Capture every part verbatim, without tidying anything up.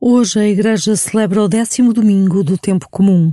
Hoje a Igreja celebra o décimo domingo do tempo comum.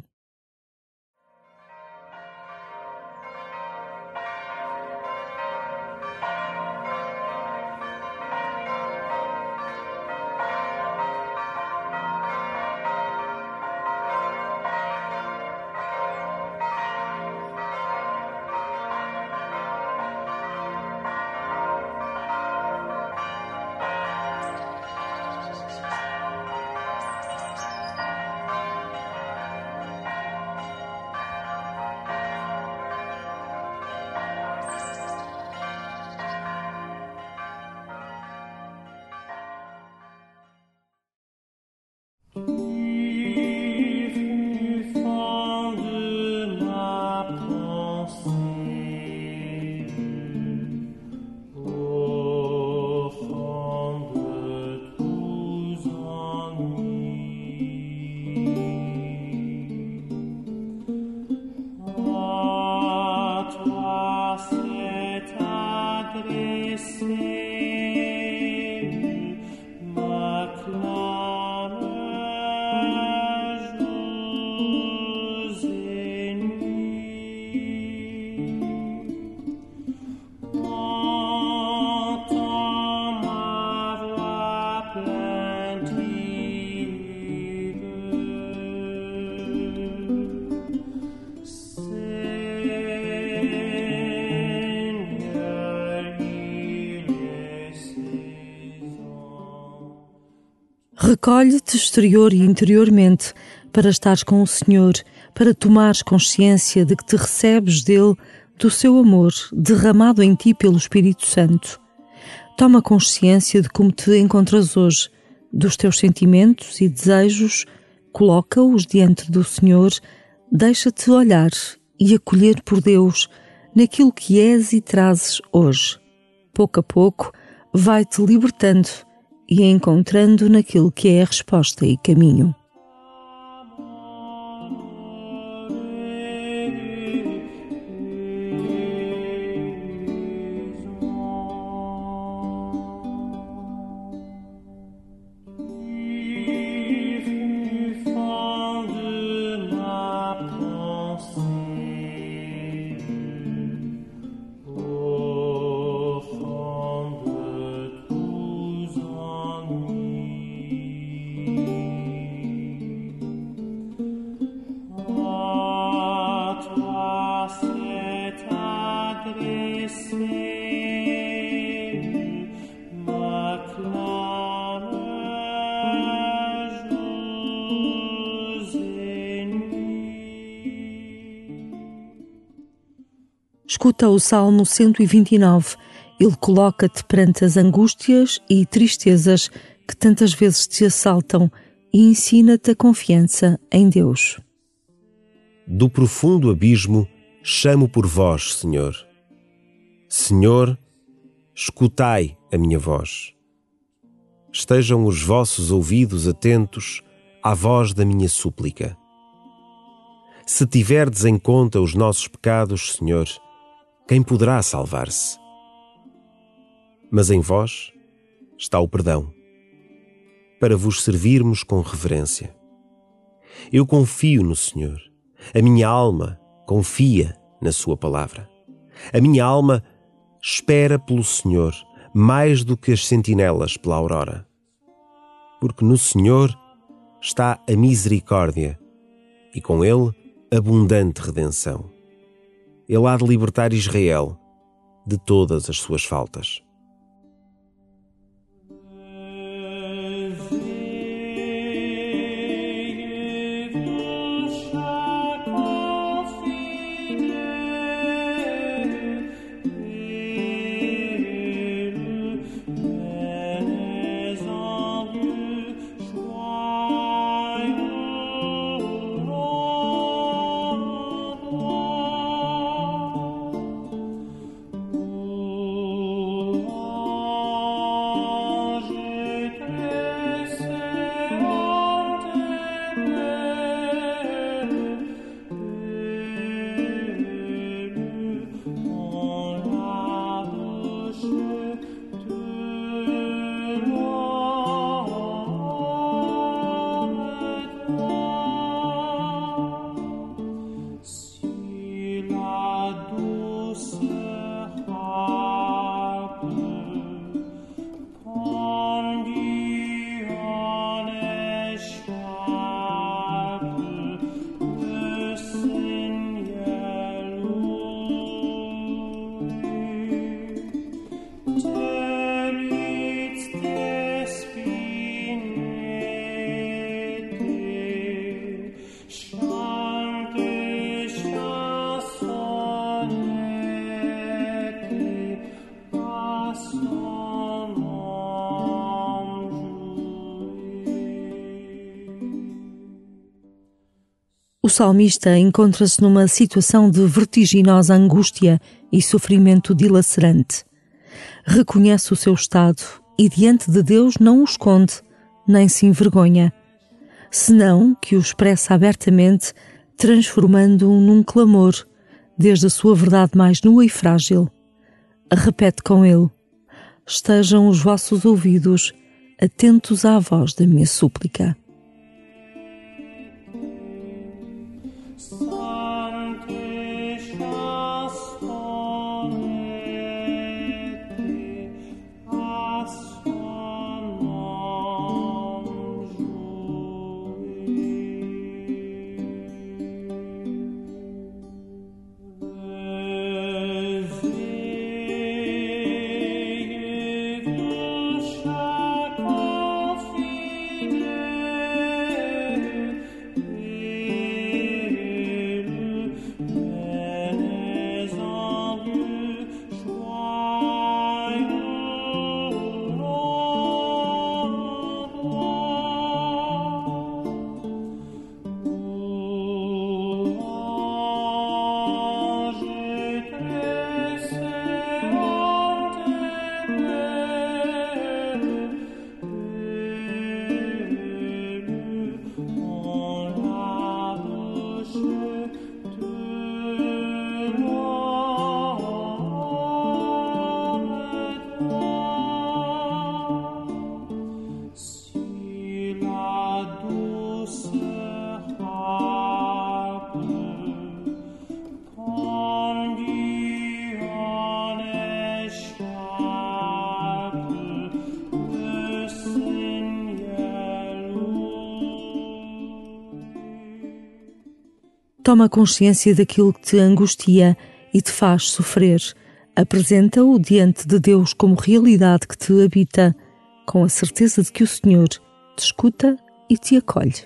Recolhe-te exterior e interiormente para estares com o Senhor, para tomares consciência de que te recebes dele, do seu amor derramado em ti pelo Espírito Santo. Toma consciência de como te encontras hoje, dos teus sentimentos e desejos, coloca-os diante do Senhor, deixa-te olhar e acolher por Deus naquilo que és e trazes hoje. Pouco a pouco vai-te libertando e encontrando naquilo que é a resposta e caminho. Escuta o Salmo cento e vinte e nove. Ele coloca-te perante as angústias e tristezas que tantas vezes te assaltam e ensina-te a confiança em Deus. Do profundo abismo chamo por vós, Senhor. Senhor, escutai a minha voz. Estejam os vossos ouvidos atentos à voz da minha súplica. Se tiverdes em conta os nossos pecados, Senhor, quem poderá salvar-se? Mas em vós está o perdão, para vos servirmos com reverência. Eu confio no Senhor. A minha alma confia na sua palavra. A minha alma espera pelo Senhor mais do que as sentinelas pela aurora. Porque no Senhor está a misericórdia e com Ele abundante redenção. Ele há de libertar Israel de todas as suas faltas. O salmista encontra-se numa situação de vertiginosa angústia e sofrimento dilacerante. Reconhece o seu estado e diante de Deus não o esconde, nem se envergonha, senão que o expressa abertamente, transformando-o num clamor, desde a sua verdade mais nua e frágil. Repete com ele: estejam os vossos ouvidos atentos à voz da minha súplica. Toma consciência daquilo que te angustia e te faz sofrer. Apresenta-o diante de Deus como realidade que te habita, com a certeza de que o Senhor te escuta e te acolhe.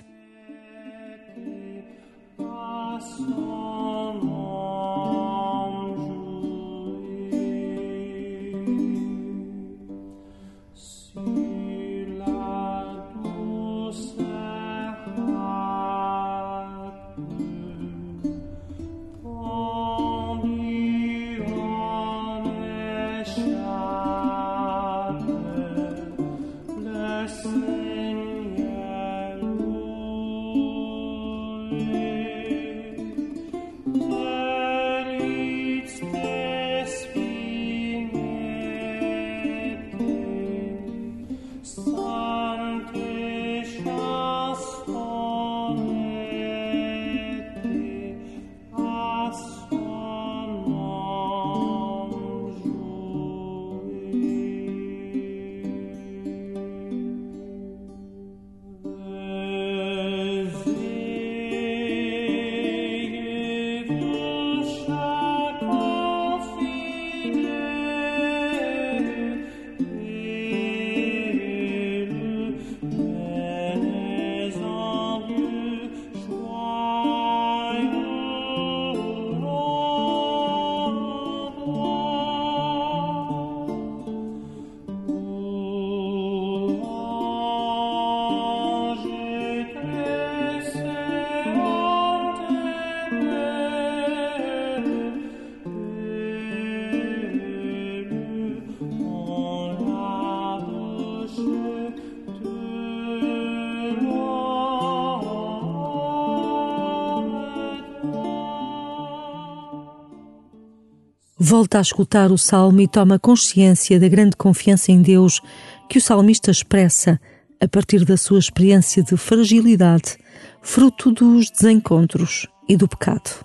Volta a escutar o salmo e toma consciência da grande confiança em Deus que o salmista expressa a partir da sua experiência de fragilidade, fruto dos desencontros e do pecado.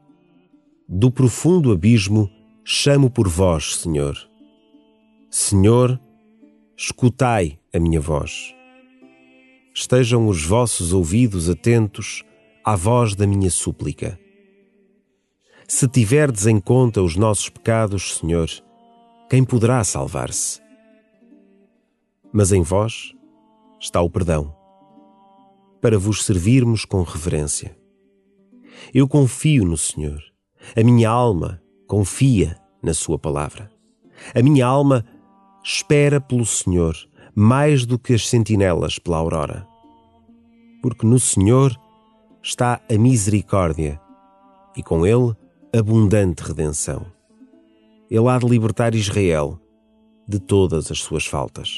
Do profundo abismo chamo por vós, Senhor. Senhor, escutai a minha voz. Estejam os vossos ouvidos atentos à voz da minha súplica. Se tiverdes em conta os nossos pecados, Senhor, quem poderá salvar-se? Mas em vós está o perdão, para vos servirmos com reverência. Eu confio no Senhor. A minha alma confia na sua palavra. A minha alma espera pelo Senhor mais do que as sentinelas pela aurora. Porque no Senhor está a misericórdia e com ele abundante redenção. Ele há de libertar Israel de todas as suas faltas.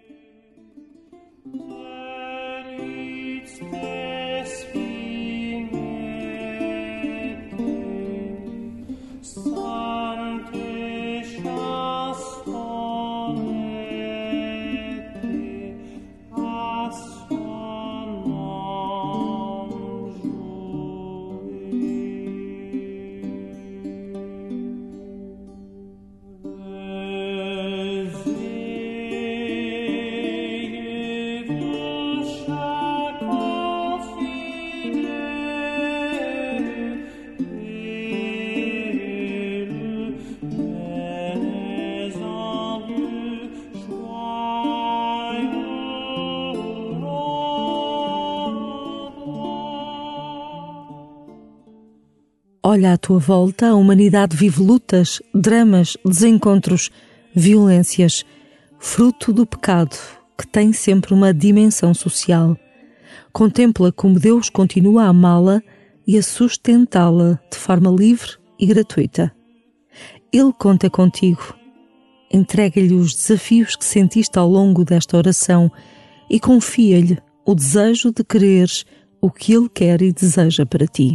Olha à tua volta, a humanidade vive lutas, dramas, desencontros, violências, fruto do pecado, que tem sempre uma dimensão social. Contempla como Deus continua a amá-la e a sustentá-la de forma livre e gratuita. Ele conta contigo. Entrega-lhe os desafios que sentiste ao longo desta oração e confia-lhe o desejo de quereres o que Ele quer e deseja para ti.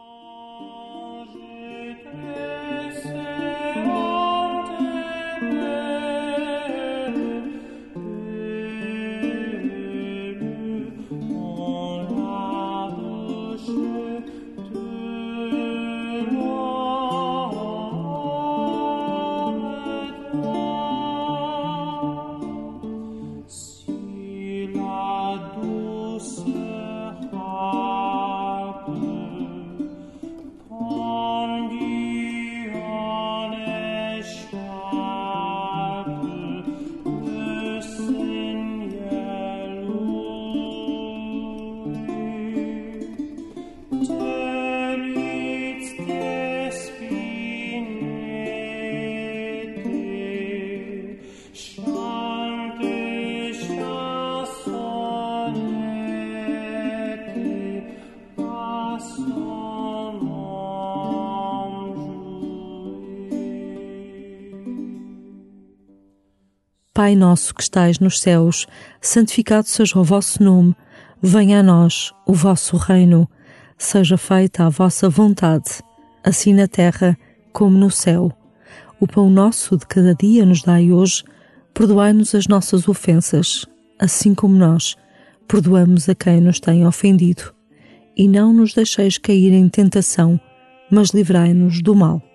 Pai nosso que estais nos céus, santificado seja o vosso nome, venha a nós o vosso reino, seja feita a vossa vontade, assim na terra como no céu. O pão nosso de cada dia nos dai hoje, perdoai-nos as nossas ofensas, assim como nós perdoamos a quem nos tem ofendido. E não nos deixeis cair em tentação, mas livrai-nos do mal.